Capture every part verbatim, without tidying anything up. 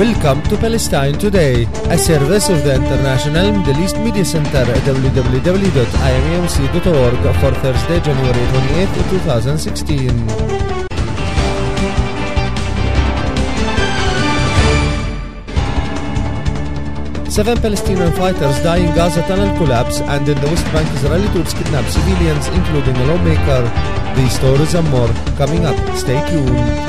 Welcome to Palestine Today, a service of the International Middle East Media Center at w w w dot i m e m c dot org for Thursday, January twenty-eighth, twenty sixteen. Seven Palestinian fighters die in Gaza tunnel collapse, and in the West Bank, Israeli troops kidnap civilians, including a lawmaker. These stories and more coming up. Stay tuned.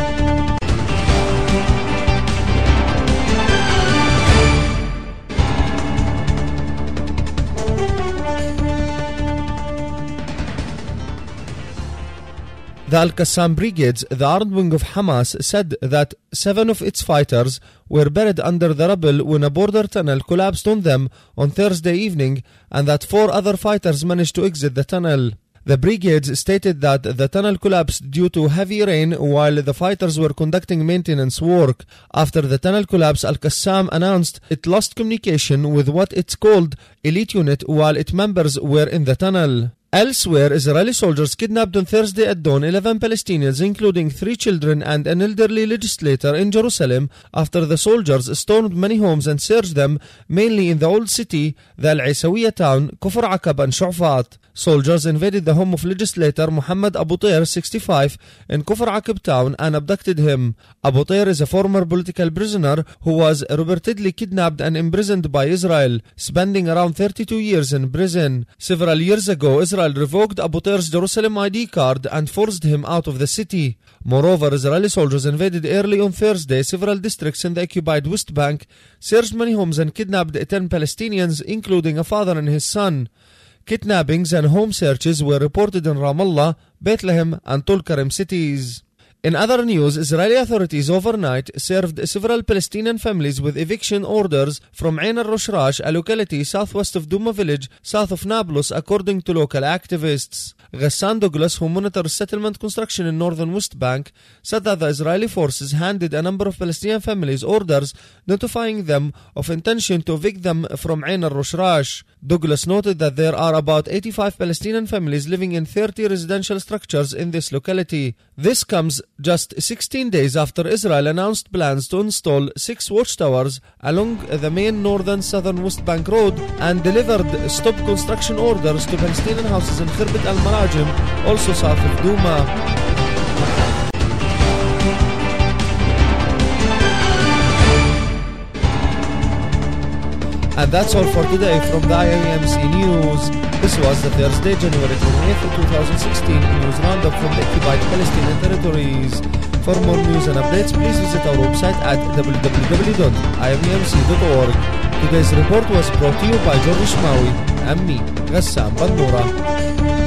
The Al-Qassam Brigades, the armed wing of Hamas, said that seven of its fighters were buried under the rubble when a border tunnel collapsed on them on Thursday evening, and that four other fighters managed to exit the tunnel. The brigades stated that the tunnel collapsed due to heavy rain while the fighters were conducting maintenance work. After the tunnel collapse, Al-Qassam announced it lost communication with what it's called elite unit while its members were in the tunnel. Elsewhere, Israeli soldiers kidnapped on Thursday at dawn eleven Palestinians, including three children and an elderly legislator, in Jerusalem after the soldiers stormed many homes and searched them, mainly in the old city, the Al-Isawiyya town, Kufr Aqab and Shu'fat. Soldiers invaded the home of legislator Muhammad Abu Tair, sixty-five, in Kufr Aqab town and abducted him. Abu Tair is a former political prisoner who was reportedly kidnapped and imprisoned by Israel, spending around thirty-two years in prison. Several years ago, Israel revoked Abu Tair's Jerusalem I D card and forced him out of the city. Moreover, Israeli soldiers invaded early on Thursday several districts in the occupied West Bank, searched many homes and kidnapped ten Palestinians, including a father and his son. Kidnappings and home searches were reported in Ramallah, Bethlehem and Tulkarem cities. In other news, Israeli authorities overnight served several Palestinian families with eviction orders from Ain al-Rosh Rash, a locality southwest of Duma village, south of Nablus, according to local activists. Ghassan Douglas, who monitors settlement construction in northern West Bank, said that the Israeli forces handed a number of Palestinian families orders notifying them of intention to evict them from Ain al-Rosh Rash. Douglas noted that there are about eighty-five Palestinian families living in thirty residential structures in this locality. This comes just sixteen days after Israel announced plans to install six watchtowers along the main northern southern West Bank road and delivered stop construction orders to Palestinian houses in Khirbet al-Marajim, also south of Duma. And that's all for today from the I M C News. This was the Thursday, January twenty-eighth, twenty sixteen news roundup from the occupied Palestinian territories. For more news and updates, please visit our website at w w w dot i m e m c dot org. Today's report was brought to you by George Shmawi and me, Ghassan Bandura.